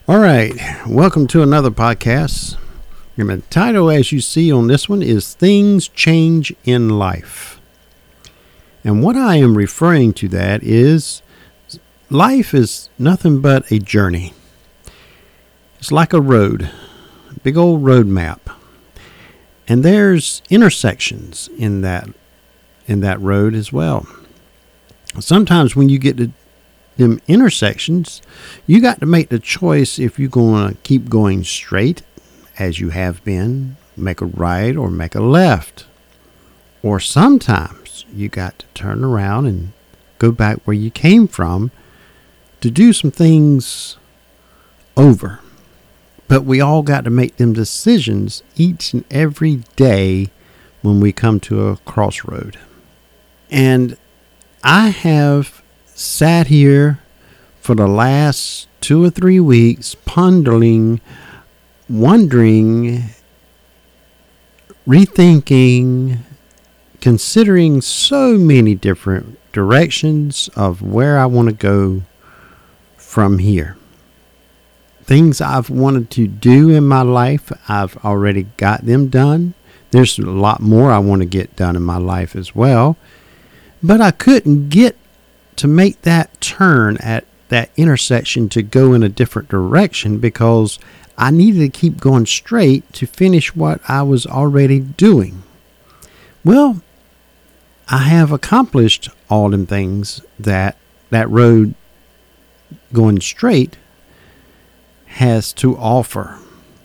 All right, welcome to another podcast. And the title, as you see on this one, is Things Change in Life. And what I am referring to that is life is nothing but a journey. It's like a road, a big old road map. And there's intersections in that road as well. Sometimes when you get to them intersections, you got to make the choice if you're going to keep going straight as you have been, make a right or make a left. Or sometimes you got to turn around and go back where you came from to do some things over. But we all got to make them decisions each and every day when we come to a crossroad. And I have sat here for the last 2 or 3 weeks pondering, wondering, rethinking, considering so many different directions of where I want to go from here. Things I've wanted to do in my life, I've already got them done. There's a lot more I want to get done in my life as well. But I couldn't get to make that turn at that intersection to go in a different direction because I needed to keep going straight to finish what I was already doing. Well, I have accomplished all them things that road going straight has to offer.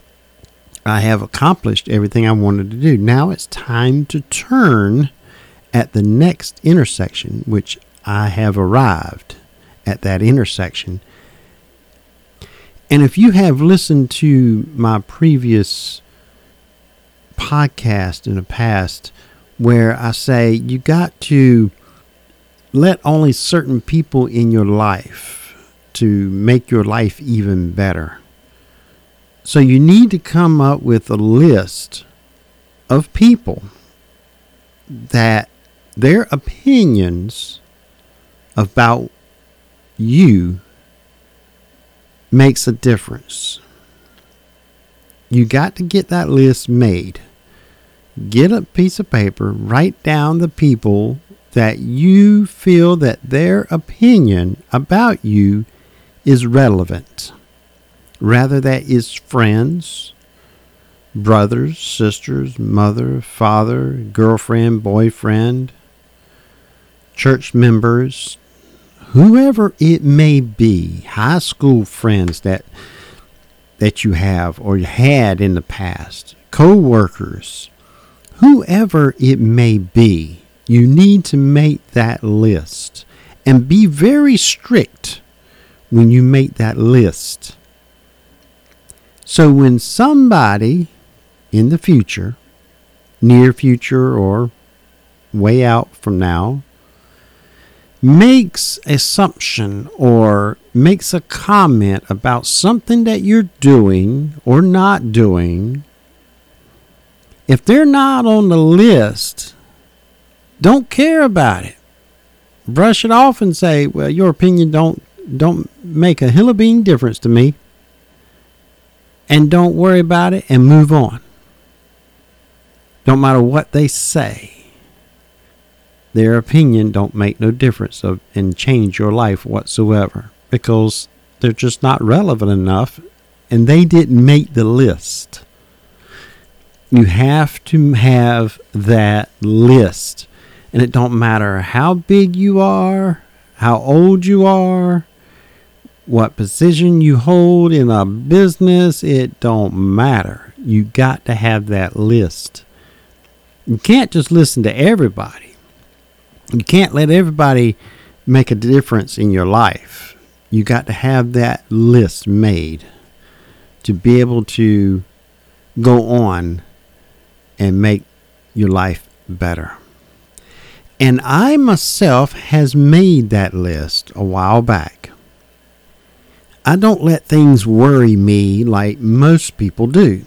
I have accomplished everything I wanted to do. Now it's time to turn at the next intersection, which I have arrived at that intersection. And if you have listened to my previous podcast in the past, where I say you got to let only certain people in your life to make your life even better. So you need to come up with a list of people that their opinions about you makes a difference. You got to get that list made. Get a piece of paper, write down the people that you feel that their opinion about you is relevant. Rather that is friends, brothers, sisters, mother, father, girlfriend, boyfriend, church members, whoever it may be, high school friends that you have or had in the past, co-workers, whoever it may be, you need to make that list and be very strict when you make that list. So when somebody in the future, near future or way out from now, makes assumption or makes a comment about something that you're doing or not doing, if they're not on the list, don't care about it. Brush it off and say, well, your opinion don't make a hill of bean difference to me. And don't worry about it and move on. Don't matter what they say. Their opinion don't make no difference and change your life whatsoever because they're just not relevant enough and they didn't make the list. You have to have that list. And it don't matter how big you are, how old you are, what position you hold in a business, it don't matter. You got to have that list. You can't just listen to everybody. You can't let everybody make a difference in your life. You got to have that list made to be able to go on and make your life better. And I myself has made that list a while back. I don't let things worry me like most people do.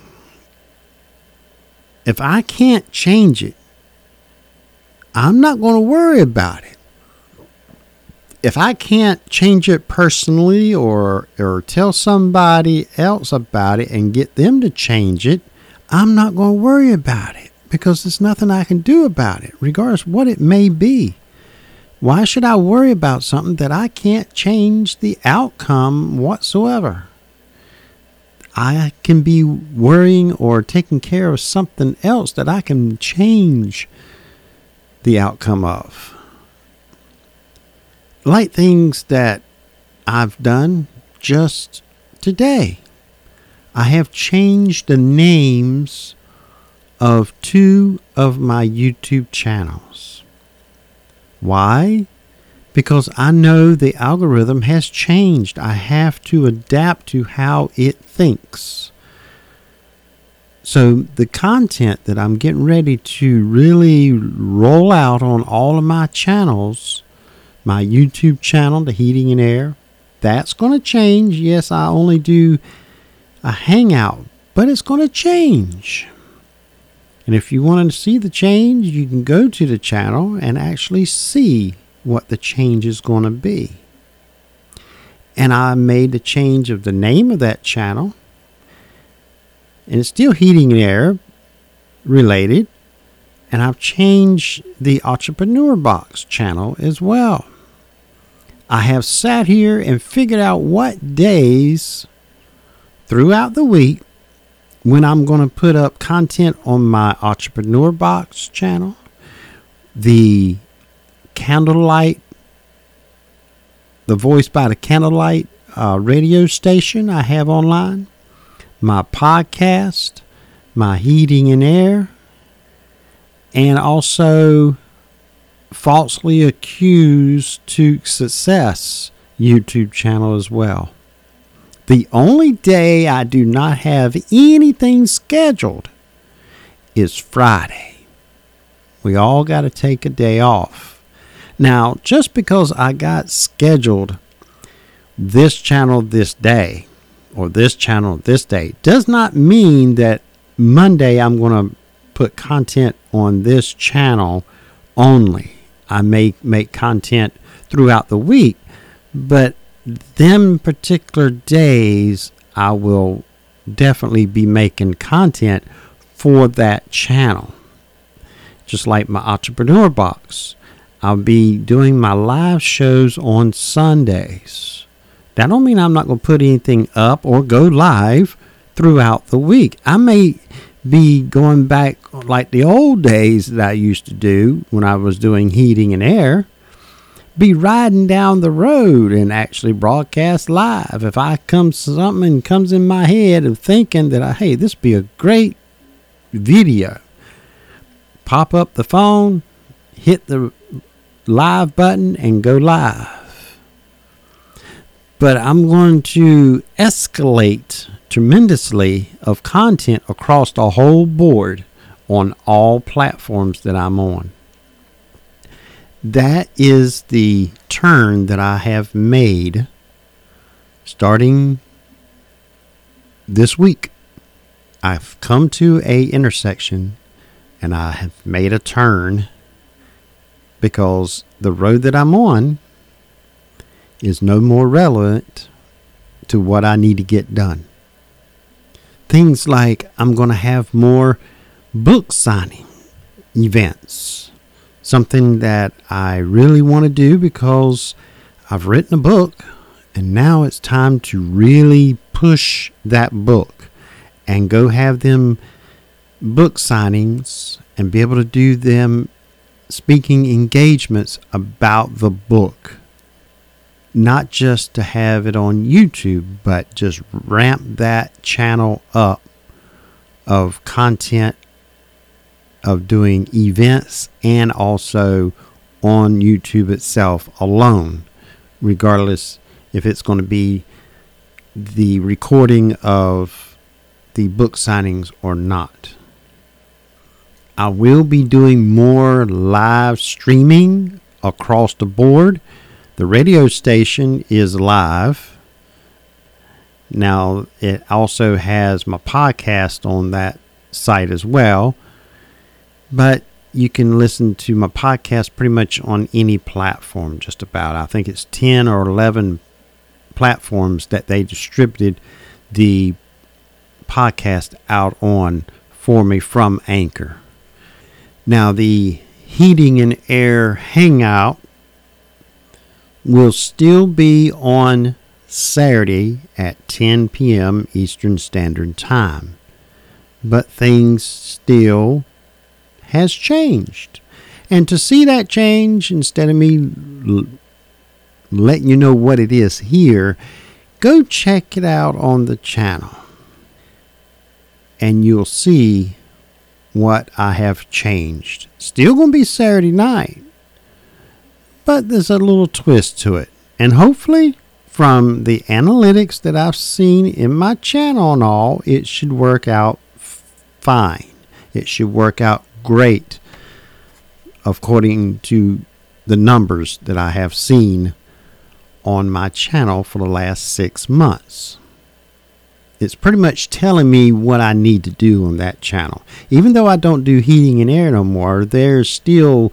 If I can't change it, I'm not going to worry about it. if I can't change it personally or tell somebody else about it and get them to change it, I'm not going to worry about it because there's nothing I can do about it, regardless of what it may be. Why should I worry about something that I can't change the outcome whatsoever? I can be worrying or taking care of something else that I can change the outcome of. Like things that I've done just today. I have changed the names of 2 of my YouTube channels. Why? Because I know the algorithm has changed. I have to adapt to how it thinks. So the content that I'm getting ready to really roll out on all of my channels, my YouTube channel, The Heating and Air, that's going to change. Yes, I only do a hangout, but it's going to change. And if you want to see the change, you can go to the channel and actually see what the change is going to be. And I made the change of the name of that channel. And it's still Heating and Air related. And I've changed the Entrepreneur Box channel as well. I have sat here and figured out what days throughout the week when I'm going to put up content on my Entrepreneur Box channel, the Candlelight, the Voice by the Candlelight radio station I have online, my podcast, my Heating and Air, and also Falsely Accused to Success YouTube channel as well. The only day I do not have anything scheduled is Friday. We all got to take a day off. Now, just because I got scheduled this channel this day or this channel this day does not mean that Monday I'm going to put content on this channel only. I may make content throughout the week, but them particular days I will definitely be making content for that channel. Just like my Entrepreneur Box, I'll be doing my live shows on Sundays. That don't mean I'm not going to put anything up or go live throughout the week. I may be going back like the old days that I used to do when I was doing Heating and Air. Be riding down the road and actually broadcast live. If something comes in my head of thinking that hey, this would be a great video, pop up the phone, hit the live button and go live. But I'm going to escalate tremendously of content across the whole board on all platforms that I'm on. That is the turn that I have made starting this week. I've come to a intersection and I have made a turn because the road that I'm on is no more relevant to what I need to get done. Things like I'm going to have more book signing events. Something that I really want to do because I've written a book and now it's time to really push that book and go have them book signings and be able to do them speaking engagements about the book. Not just to have it on YouTube, but just ramp that channel up of content, of doing events, and also on YouTube itself alone, regardless if it's going to be the recording of the book signings or not. I will be doing more live streaming across the board. The radio station is live. Now, it also has my podcast on that site as well. But you can listen to my podcast pretty much on any platform, just about. I think it's 10 or 11 platforms that they distributed the podcast out on for me from Anchor. Now, the Heating and Air Hangout will still be on Saturday at 10 p.m. Eastern Standard Time. But things still has changed. And to see that change, instead of me letting you know what it is here, go check it out on the channel. And you'll see what I have changed. Still going to be Saturday night, but there's a little twist to it. And hopefully, from the analytics that I've seen in my channel and all, it should work out fine. It should work out great according to the numbers that I have seen on my channel for the last 6 months. It's pretty much telling me what I need to do on that channel. Even though I don't do heating and air no more, there's still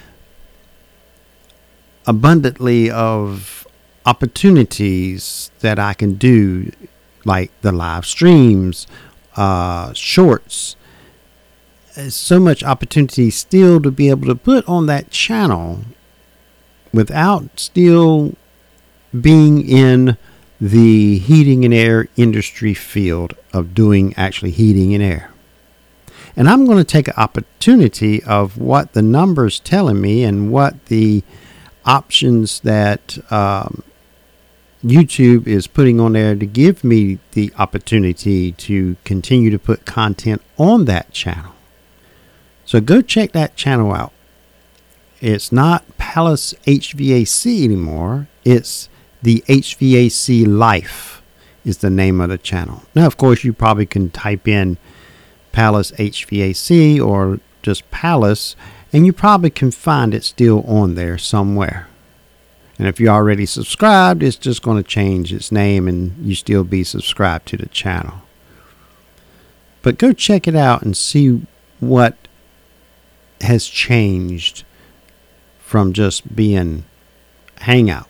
abundantly of opportunities that I can do, like the live streams, shorts. There's so much opportunity still to be able to put on that channel without still being in the heating and air industry field of doing actually heating and air. And I'm going to take an opportunity of what the numbers telling me and what the options that YouTube is putting on there to give me the opportunity to continue to put content on that channel. So go check that channel out. It's not Palace HVAC anymore. It's the HVAC Life is the name of the channel. Now, of course, you probably can type in Palace HVAC or just Palace, and you probably can find it still on there somewhere. And if you're already subscribed, it's just going to change its name and you still be subscribed to the channel. But go check it out and see what has changed from just being Hangout.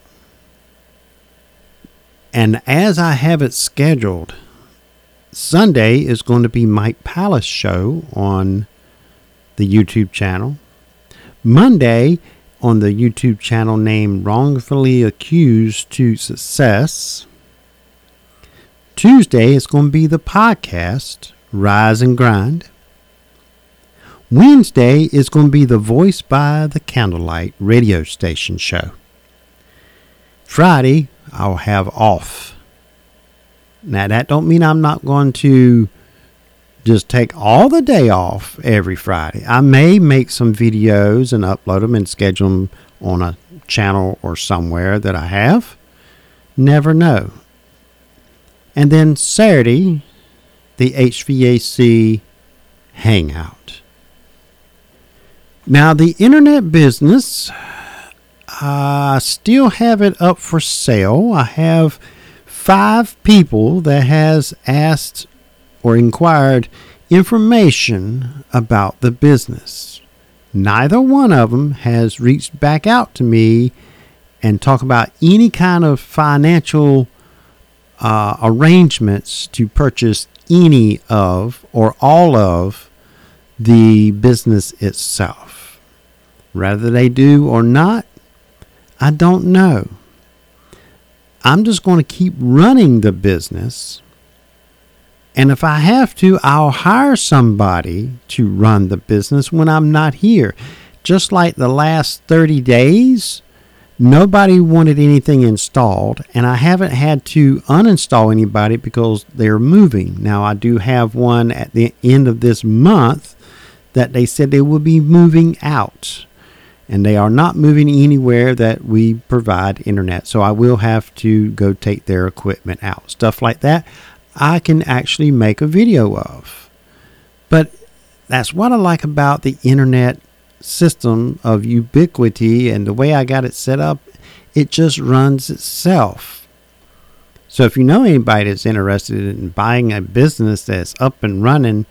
And as I have it scheduled, Sunday is going to be Mike Palace show on the YouTube channel. Monday on the YouTube channel named Wrongfully Accused to Success. Tuesday is going to be the podcast Rise and Grind. Wednesday is going to be the Voice by the Candlelight radio station show. Friday, I'll have off. Now, that don't mean I'm not going to just take all the day off every Friday. I may make some videos and upload them and schedule them on a channel or somewhere that I have. Never know. And then Saturday, the HVAC Hangout. Now, the internet business, I still have it up for sale. I have 5 people that has asked or inquired information about the business. Neither one of them has reached back out to me and talk about any kind of financial arrangements to purchase any of or all of the business itself. Whether they do or not, I don't know. I'm just going to keep running the business. And if I have to, I'll hire somebody to run the business when I'm not here. Just like the last 30 days, nobody wanted anything installed, and I haven't had to uninstall anybody because they're moving. Now, I do have one at the end of this month that they said they will be moving out. And they are not moving anywhere that we provide internet. So I will have to go take their equipment out. Stuff like that, I can actually make a video of. But that's what I like about the internet system of Ubiquity and the way I got it set up. It just runs itself. So if you know anybody that's interested in buying a business that's up and running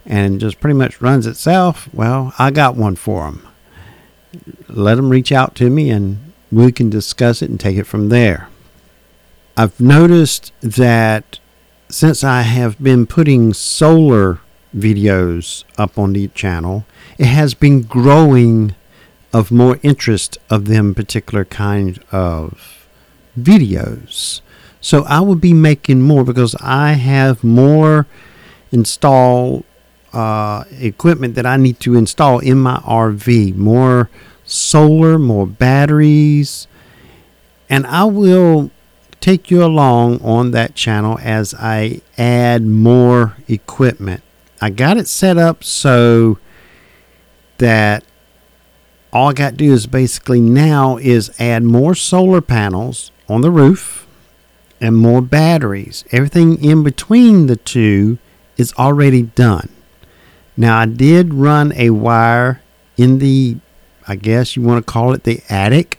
and just pretty much runs itself, well, I got one for them. Let them reach out to me and we can discuss it and take it from there. I've noticed that since I have been putting solar videos up on the channel, it has been growing of more interest of them particular kind of videos. So I will be making more because I have more installed equipment that I need to install in my RV. More solar, more batteries, and I will take you along on that channel as I add more equipment. I got it set up so that all I got to do is basically now is add more solar panels on the roof and more batteries. Everything in between the two is already done. Now I did run a wire in the, I guess you want to call it the attic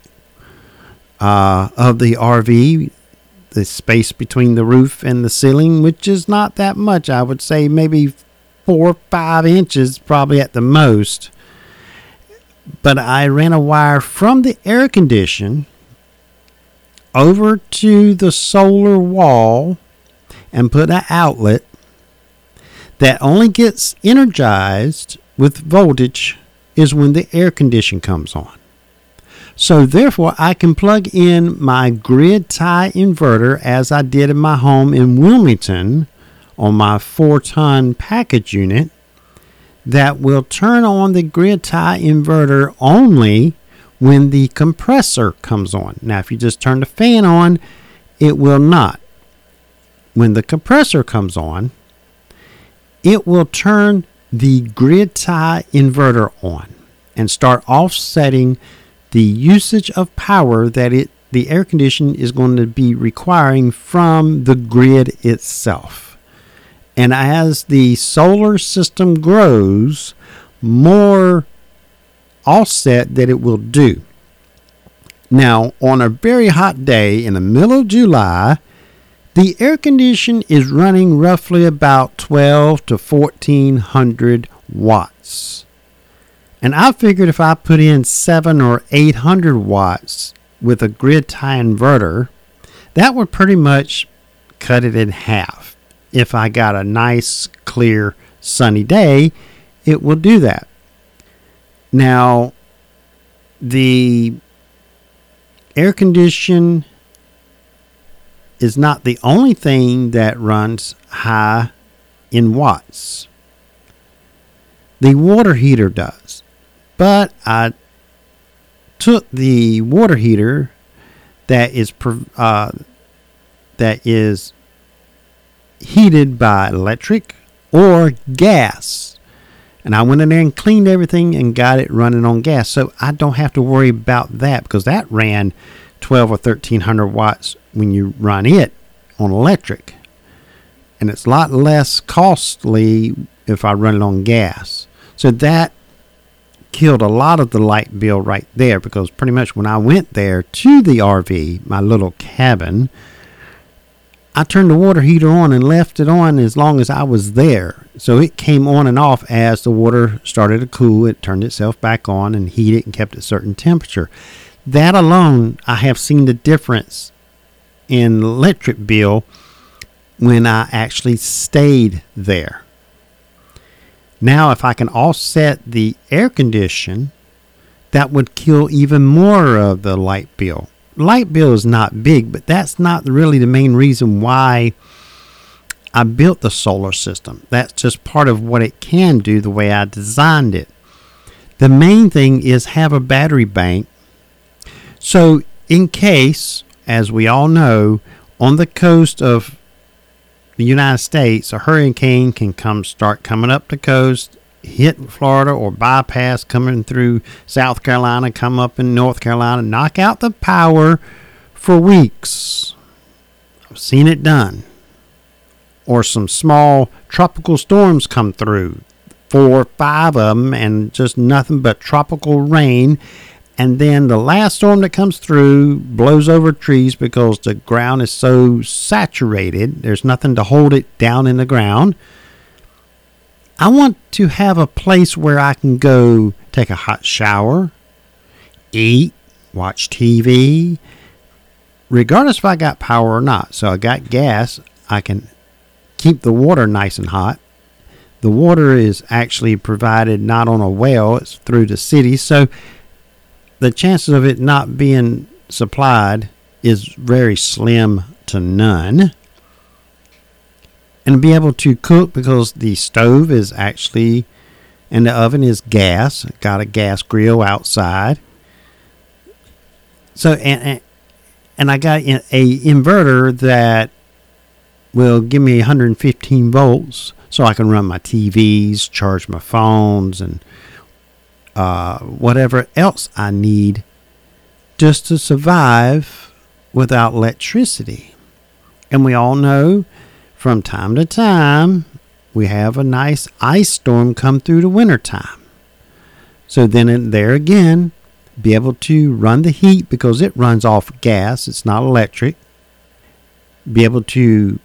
of the RV, the space between the roof and the ceiling, which is not that much. I would say maybe 4 or 5 inches probably at the most. But I ran a wire from the air condition over to the solar wall and put an outlet that only gets energized with voltage is when the air condition comes on. So therefore I can plug in my grid tie inverter as I did in my home in Wilmington on my 4-ton package unit that will turn on the grid tie inverter only when the compressor comes on. Now if you just turn the fan on, it will not. When the compressor comes on, it will turn the grid tie inverter on and start offsetting the usage of power that the air condition is going to be requiring from the grid itself. And as the solar system grows, more offset that it will do. Now, on a very hot day in the middle of July, the air condition is running roughly about 12 to 1400 watts. And I figured if I put in 700 or 800 watts with a grid tie inverter, that would pretty much cut it in half. If I got a nice, clear, sunny day, it will do that. Now, the air condition is not the only thing that runs high in watts. The water heater does. But I took the water heater that is heated by electric or gas, and I went in there and cleaned everything and got it running on gas, so I don't have to worry about that because that ran 12 or 1300 watts when you run it on electric, and it's a lot less costly if I run it on gas. So that killed a lot of the light bill right there, because pretty much when I went there to the RV, my little cabin, I turned the water heater on and left it on as long as I was there. So it came on and off as the water started to cool. It turned itself back on and heated and kept a certain temperature. That alone, I have seen the difference in electric bill when I actually stayed there. Now, if I can offset the air condition, that would kill even more of the light bill. Light bill is not big, but that's not really the main reason why I built the solar system. That's just part of what it can do the way I designed it. The main thing is have a battery bank. So in case, as we all know, on the coast of the United States, a hurricane can start coming up the coast, hit Florida, or bypass coming through South Carolina, come up in North Carolina, knock out the power for weeks. I've seen it done. Or some small tropical storms come through, 4 or 5 of them, and just nothing but tropical rain. And then the last storm that comes through blows over trees because the ground is so saturated. There's nothing to hold it down in the ground. I want to have a place where I can go take a hot shower, eat, watch TV, regardless if I got power or not. So I got gas. I can keep the water nice and hot. The water is actually provided not on a well, it's through the city. So the chances of it not being supplied is very slim to none. And be able to cook because the stove is actually, and the oven is gas. Got a gas grill outside. So, and I got a inverter that will give me 115 volts so I can run my TVs, charge my phones, and whatever else I need just to survive without electricity. And we all know from time to time we have a nice ice storm come through the wintertime. So then there again, be able to run the heat because it runs off gas, it's not electric. Be able to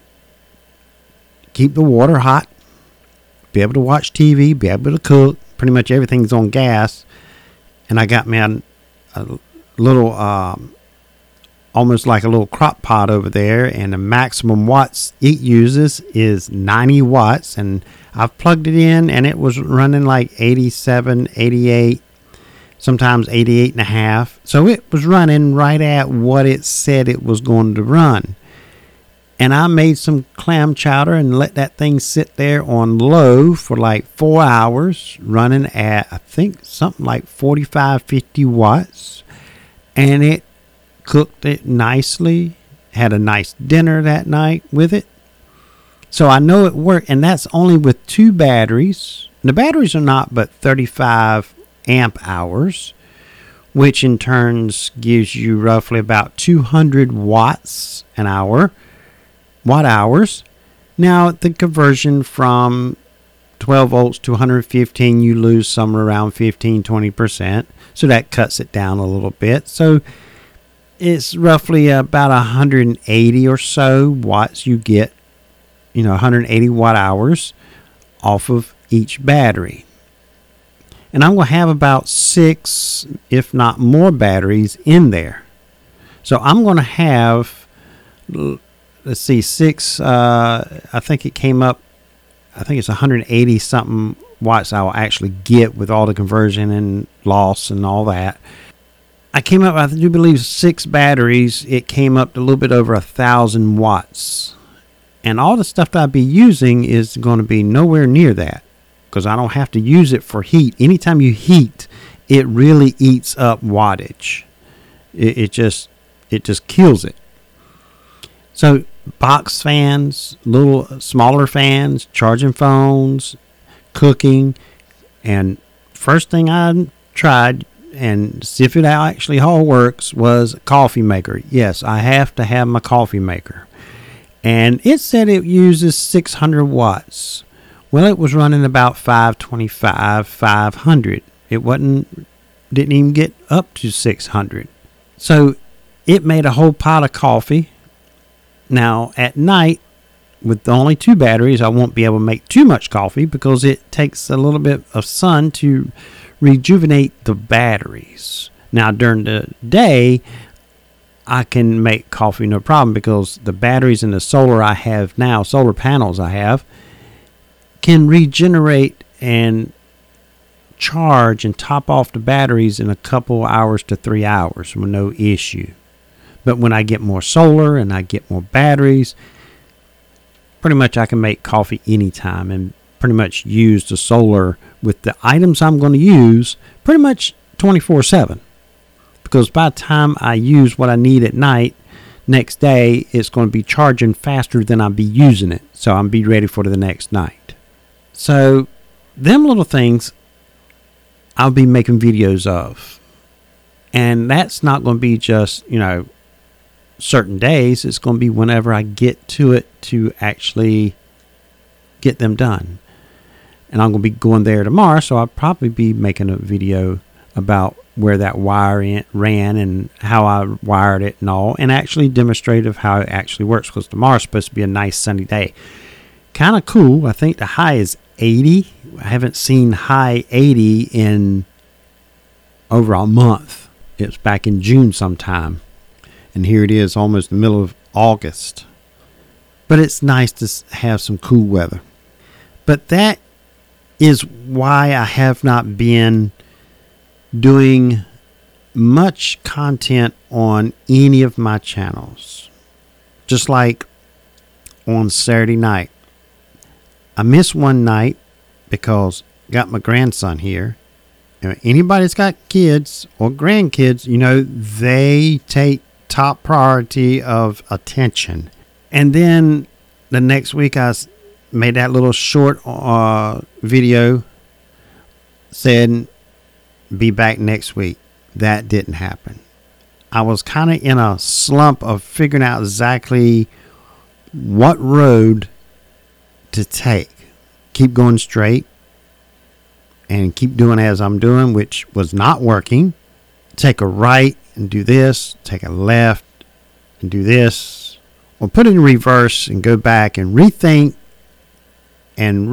keep the water hot, be able to watch TV, be able to cook. Pretty much everything's on gas. And I got me a little, almost like a little crock pot over there, and the maximum watts it uses is 90 watts. And I've plugged it in, and it was running like 87, 88, sometimes 88 and a half. So it was running right at what it said it was going to run. And I made some clam chowder and let that thing sit there on low for like 4 hours, running at, I think, something like 45, 50 watts. And it cooked it nicely. Had a nice dinner that night with it. So I know it worked. And that's only with 2 batteries. The batteries are not but 35 amp hours, which in turns gives you roughly about 200 watts an hour. Watt hours. Now the conversion from 12 volts to 115, you lose somewhere around 15-20%. So that cuts it down a little bit. So it's roughly about 180 or so watts you get, 180 watt hours off of each battery. And I'm going to have about 6, if not more, batteries in there. So I'm going to have, let's see, 6, I think it came up, I think it's 180 something watts I will actually get with all the conversion and loss and all that. I came up, I do believe 6 batteries, it came up to a little bit over 1,000 watts. And all the stuff that I'll be using is going to be nowhere near that, because I don't have to use it for heat. Anytime you heat, it really eats up wattage. It just kills it. So box fans, little smaller fans, charging phones, cooking, and first thing I tried and see if it actually all works was a coffee maker. Yes, I have to have my coffee maker. And it said it uses 600 watts. Well, it was running about 525, 500. It didn't even get up to 600. So it made a whole pot of coffee. Now, at night, with only 2 batteries, I won't be able to make too much coffee because it takes a little bit of sun to rejuvenate the batteries. Now, during the day, I can make coffee no problem because the batteries in the solar I have now, solar panels I have, can regenerate and charge and top off the batteries in a couple hours to 3 hours with no issue. But when I get more solar and I get more batteries, pretty much I can make coffee anytime and pretty much use the solar with the items I'm going to use pretty much 24/7. Because by the time I use what I need at night, next day it's going to be charging faster than I'll be using it. So I'll be ready for the next night. So them little things I'll be making videos of. And that's not going to be just, certain days. It's going to be whenever I get to it to actually get them done. And I'm going to be going there tomorrow, so I'll probably be making a video about where that wire ran and how I wired it and all, and actually demonstrate of how it actually works, because tomorrow's supposed to be a nice sunny day. Kind of cool. I think the high is 80 I haven't seen high 80 in over a month. It's back in June sometime. And here it is, almost the middle of August. But it's nice to have some cool weather. But that is why I have not been doing much content on any of my channels. Just like on Saturday night. I missed one night because I got my grandson here. Anybody that's got kids or grandkids, they take top priority of attention. And then the next week I made that little short video, said be back next week. That didn't happen. I was kind of in a slump of figuring out exactly what road to take. Keep going straight and keep doing as I'm doing, which was not working. Take a right and do this, take a left and do this, or put it in reverse and go back and rethink and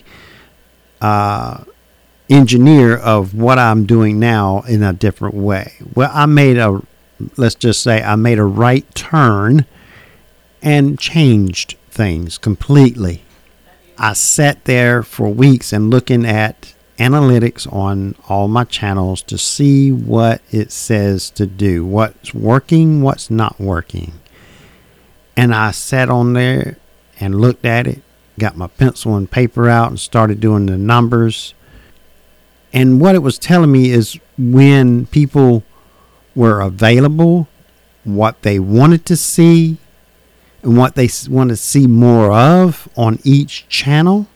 engineer of what I'm doing now in a different way. Well, let's just say I made a right turn and changed things completely. I sat there for weeks and looking at analytics on all my channels to see what it says to do, what's working, what's not working. And I sat on there and looked at it, got my pencil and paper out and started doing the numbers. And what it was telling me is when people were available, what they wanted to see, and what they want to see more of on each channel.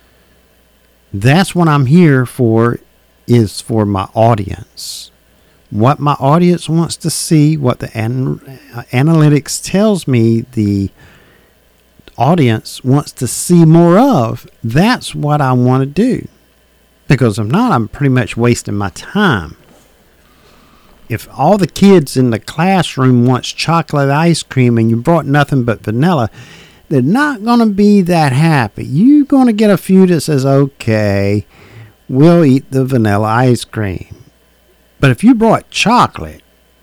That's what I'm here for, is for my audience. What my audience wants to see, what the analytics tells me the audience wants to see more of, that's what I want to do. Because if not, I'm pretty much wasting my time. If all the kids in the classroom wants chocolate ice cream and you brought nothing but vanilla, they're not going to be that happy. You're going to get a few that says, okay, we'll eat the vanilla ice cream. But if you brought chocolate,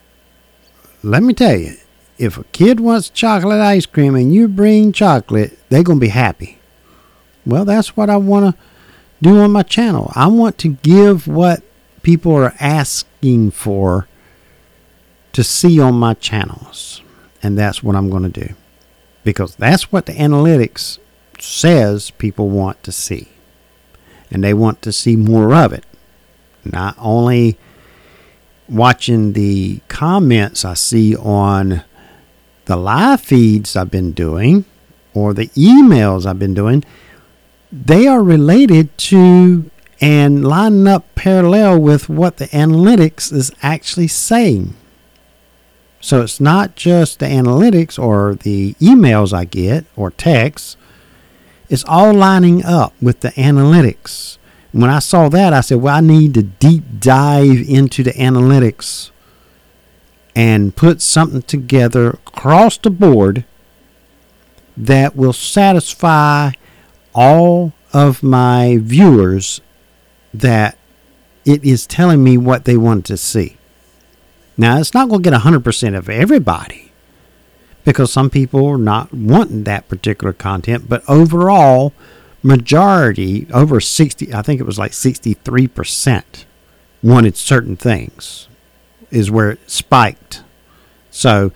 let me tell you, if a kid wants chocolate ice cream and you bring chocolate, they're going to be happy. Well, that's what I want to do on my channel. I want to give what people are asking for to see on my channels. And that's what I'm going to do. Because that's what the analytics says people want to see. And they want to see more of it. Not only watching the comments I see on the live feeds I've been doing, or the emails I've been doing, they are related to and lining up parallel with what the analytics is actually saying. So it's not just the analytics or the emails I get or texts. It's all lining up with the analytics. When I saw that, I said, well, I need to deep dive into the analytics and put something together across the board that will satisfy all of my viewers, that it is telling me what they want to see. Now, it's not going to get 100% of everybody, because some people are not wanting that particular content, but overall, majority, over 60, I think it was like 63% wanted certain things, is where it spiked. So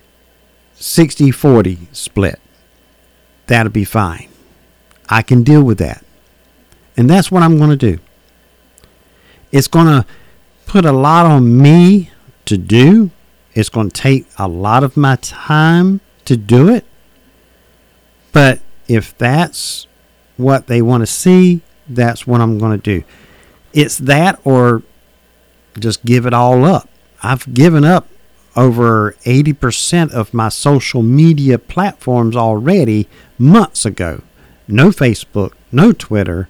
60-40 split. That'll be fine. I can deal with that. And that's what I'm going to do. It's going to put a lot on me to do. It's going to take a lot of my time to do it. But if that's what they want to see, that's what I'm going to do. It's that, or just give it all up. I've given up over 80% of my social media platforms already months ago. No Facebook, no Twitter.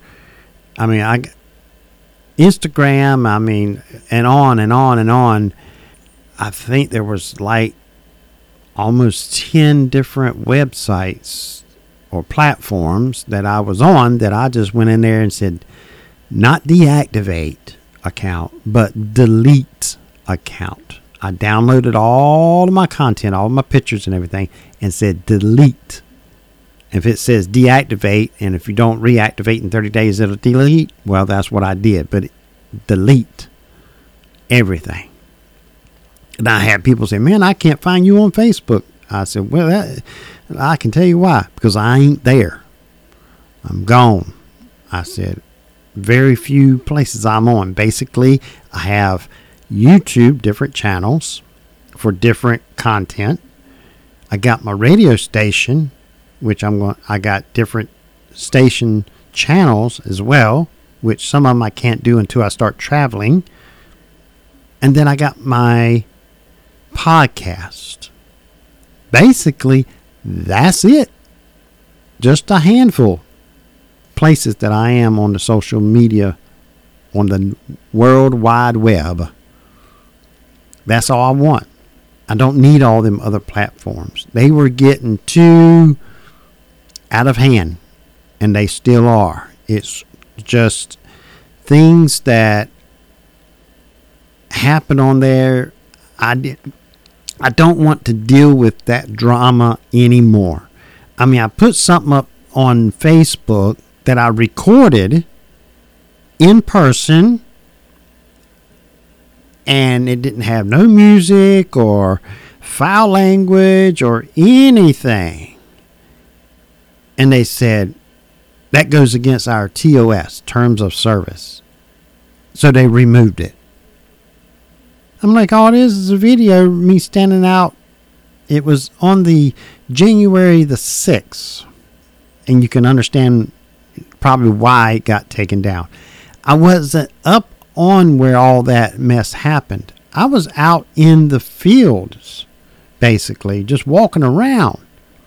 Instagram, and on and on and on. I think there was like almost 10 different websites or platforms that I was on that I just went in there and said, not deactivate account, but delete account. I downloaded all of my content, all of my pictures and everything, and said delete. If it says deactivate, and if you don't reactivate in 30 days, it'll delete. Well, that's what I did. But delete everything. And I had people say, man, I can't find you on Facebook. I said, well, I can tell you why. Because I ain't there. I'm gone. I said, very few places I'm on. Basically, I have YouTube, different channels for different content. I got my radio station, which I got different station channels as well, which some of them I can't do until I start traveling. And then I got my podcast. Basically, that's it. Just a handful places that I am on the social media, on the World Wide Web. That's all I want. I don't need all them other platforms. They were getting too out of hand, and they still are. It's just things that happen on there. I don't want to deal with that drama anymore. I mean, I put something up on Facebook that I recorded in person, and it didn't have no music or foul language or anything. And they said, that goes against our TOS, terms of service. So they removed it. I'm like, all it is a video of me standing out. It was on the January the 6th. And you can understand probably why it got taken down. I wasn't up on where all that mess happened. I was out in the fields, basically, just walking around.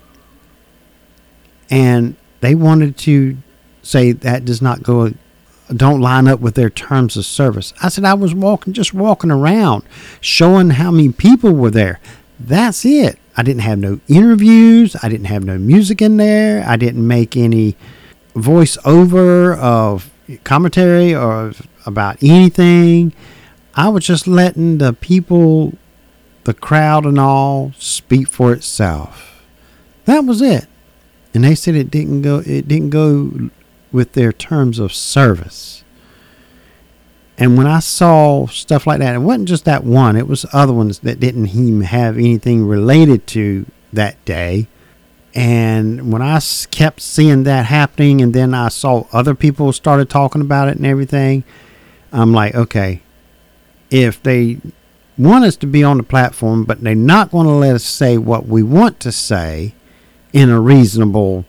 And they wanted to say that does not go, don't line up with their terms of service. I said I was just walking around, showing how many people were there. That's it. I didn't have no interviews. I didn't have no music in there. I didn't make any voiceover of commentary or about anything. I was just letting the people, the crowd and all, speak for itself. That was it. And they said it didn't go with their terms of service. And when I saw stuff like that, it wasn't just that one, it was other ones that didn't even have anything related to that day. And when I kept seeing that happening, and then I saw other people started talking about it and everything, I'm like, okay, if they want us to be on the platform, but they're not going to let us say what we want to say in a reasonable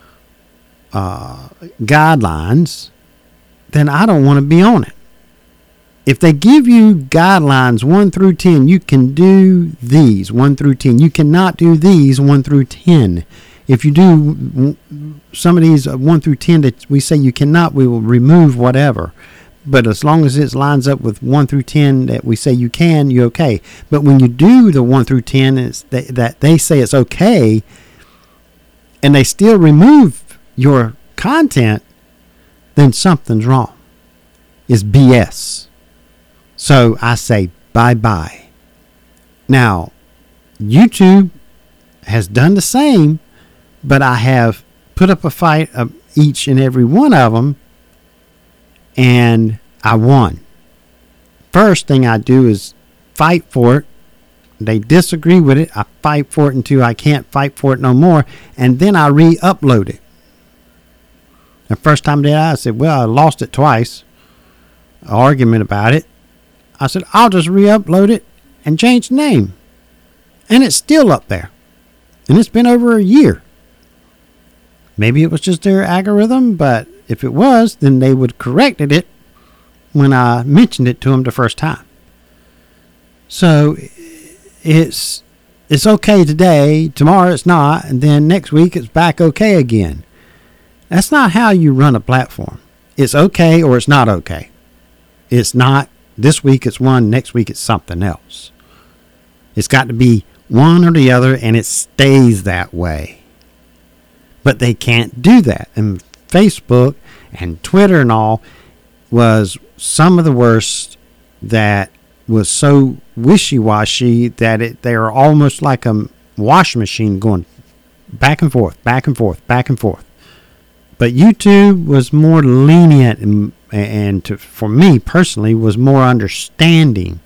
guidelines, then I don't want to be on it. If they give you guidelines 1 through 10, you can do these 1 through 10. You cannot do these 1 through 10. If you do some of these 1 through 10 that we say you cannot, we will remove whatever. But as long as it lines up with 1 through 10 that we say you can, you're okay. But when you do the 1 through 10 that they say it's okay, and they still remove your content, then something's wrong. It's BS. So I say bye-bye. Now, YouTube has done the same, but I have put up a fight of each and every one of them, and I won. First thing I do is fight for it. They disagree with it. I fight for it until I can't fight for it no more. And then I re-upload it. The first time I said, well, I lost it twice. An argument about it. I said, I'll just re-upload it and change the name. And it's still up there. And it's been over a year. Maybe it was just their algorithm, but if it was, then they would have corrected it when I mentioned it to them the first time. So it's okay today, tomorrow it's not, and then next week it's back okay again. That's not how you run a platform. It's okay or it's not okay. It's not this week it's one, next week it's something else. It's got to be one or the other, and it stays that way. But they can't do that. And Facebook and Twitter and all was some of the worst, that was so wishy-washy that they are almost like a washing machine going back and forth, back and forth, back and forth. But YouTube was more lenient for me personally, was more understanding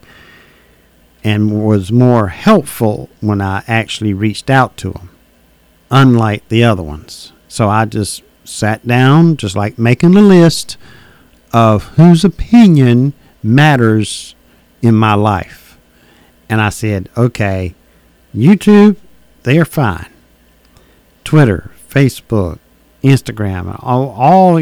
and was more helpful when I actually reached out to them, unlike the other ones. So I just sat down, just like making a list of whose opinion matters in my life. And I said, okay, YouTube, they are fine. Twitter, Facebook, Instagram, all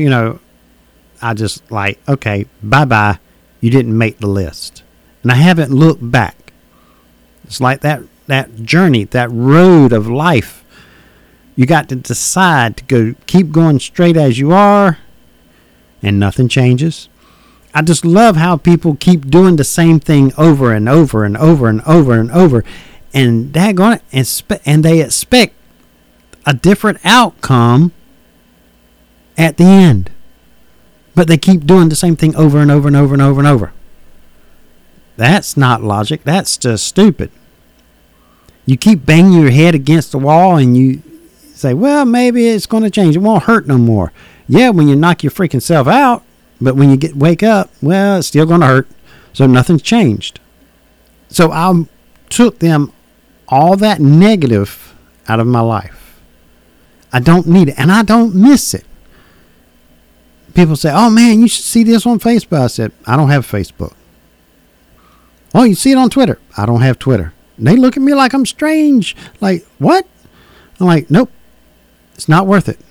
I just like, okay, bye-bye. You didn't make the list. And I haven't looked back. It's like that journey, that road of life. You got to decide to keep going straight as you are, and nothing changes. I just love how people keep doing the same thing over and over and over and over and over, and and they expect a different outcome at the end, but they keep doing the same thing over and over and over and over and over. That's not logic. That's just stupid. You keep banging your head against the wall and you say, well, maybe it's going to change. It won't hurt no more. Yeah, when you knock your freaking self out, but when you wake up, well, it's still going to hurt. So nothing's changed. So I took them, all that negative, out of my life. I don't need it, and I don't miss it. People say, oh man, you should see this on Facebook. I said, I don't have Facebook. Oh, you see it on Twitter. I don't have Twitter. And they look at me like I'm strange. Like, what? I'm like, nope. It's not worth it.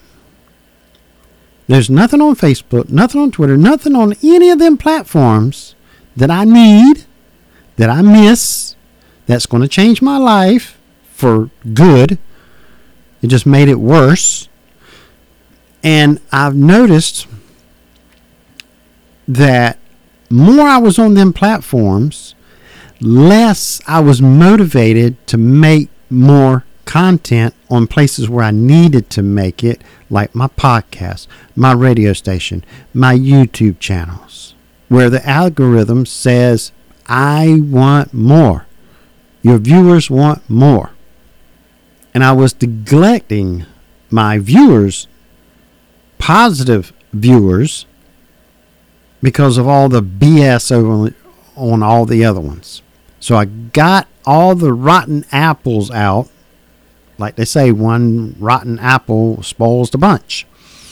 There's nothing on Facebook, nothing on Twitter, nothing on any of them platforms that I need, that I miss, that's going to change my life for good. It just made it worse. And I've noticed that more I was on them platforms, less I was motivated to make more content on places where I needed to make it, like my podcast, my radio station, my YouTube channels, where the algorithm says, I want more. Your viewers want more. And I was neglecting my viewers, positive viewers, because of all the BS on all the other ones. So I got all the rotten apples out. Like they say, one rotten apple spoils the bunch.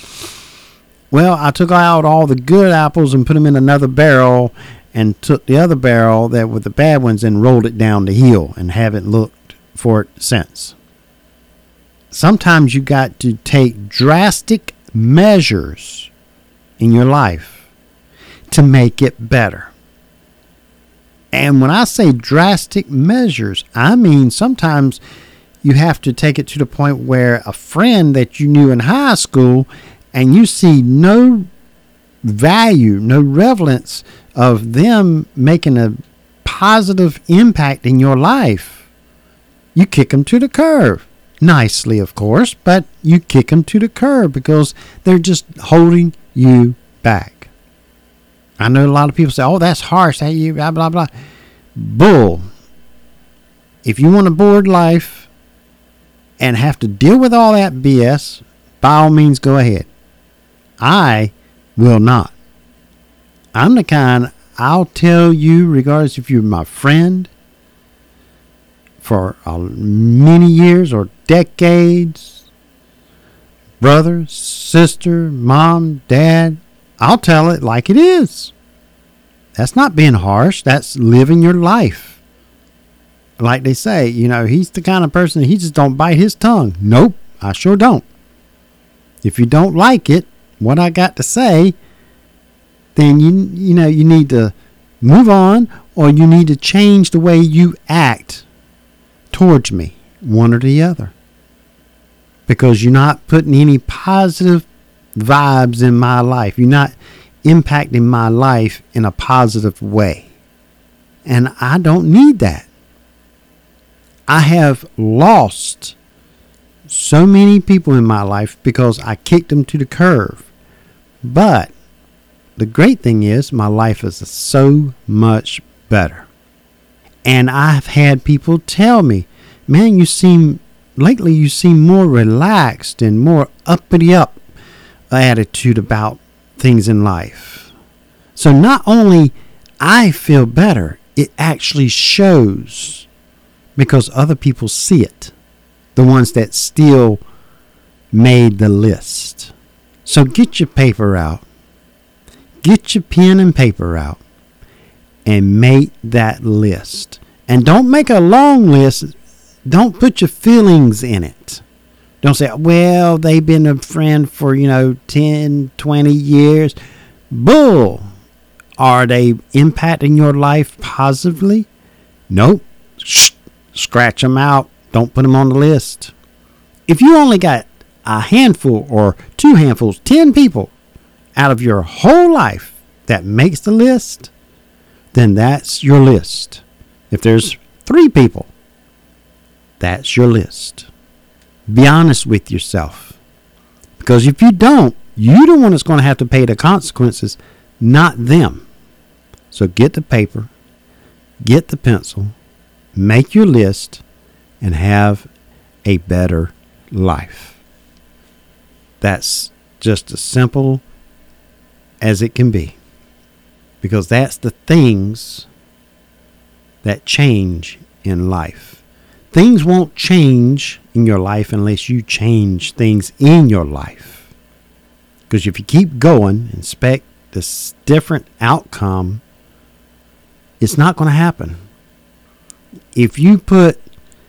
Well, I took out all the good apples and put them in another barrel, and took the other barrel that with the bad ones and rolled it down the hill, and haven't looked for it since. Sometimes you got to take drastic measures in your life to make it better. And when I say drastic measures, I mean sometimes you have to take it to the point where a friend that you knew in high school, and you see no value, no relevance of them making a positive impact in your life, you kick them to the curb. Nicely, of course, but you kick them to the curb because they're just holding you back. I know a lot of people say, oh, that's harsh, that you blah, blah, blah. Bull. If you want a bored life and have to deal with all that BS, by all means, go ahead. I will not. I'm the kind, I'll tell you, regardless if you're my friend for many years or decades, brother, sister, mom, dad, I'll tell it like it is. That's not being harsh. That's living your life. Like they say, he's the kind of person, he just don't bite his tongue. Nope, I sure don't. If you don't like it, what I got to say, then you need to move on, or you need to change the way you act towards me, one or the other. Because you're not putting any positive vibes in my life. You're not impacting my life in a positive way. And I don't need that. I have lost so many people in my life because I kicked them to the curb. But the great thing is my life is so much better. And I've had people tell me, man, lately you seem more relaxed and more uppity up attitude about things in life. So not only I feel better, it actually shows because other people see it. The ones that still made the list. So get your paper out. Get your pen and paper out and make that list. And don't make a long list. Don't put your feelings in it. Don't say, well, they've been a friend for, 10, 20 years. Bull. Are they impacting your life positively? Nope. Scratch them out. Don't put them on the list. If you only got a handful or 2 handfuls, 10 people out of your whole life that makes the list, then that's your list. If there's 3 people, that's your list. Be honest with yourself. Because if you don't, you're the one that's going to have to pay the consequences, not them. So get the paper, get the pencil, make your list, and have a better life. That's just as simple as it can be. Because that's the things that change in life. Things won't change in your life unless you change things in your life. Because if you keep going and expect this different outcome, it's not going to happen. If you put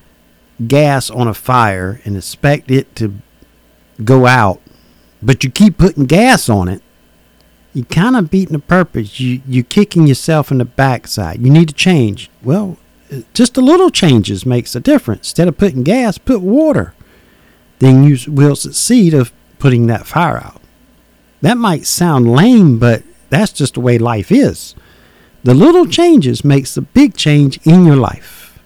gas on a fire and expect it to go out, but you keep putting gas on it, you're kind of beating the purpose. You're kicking yourself in the backside. You need to change. Well, just a little changes makes a difference. Instead of putting gas, put water. Then you will succeed of putting that fire out. That might sound lame, but that's just the way life is. The little changes makes the big change in your life.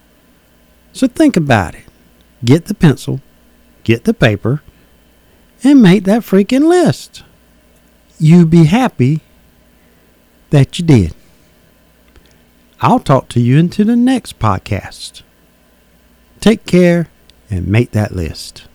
So think about it. Get the pencil, get the paper, and make that freaking list. You be happy that you did. I'll talk to you into the next podcast. Take care and make that list.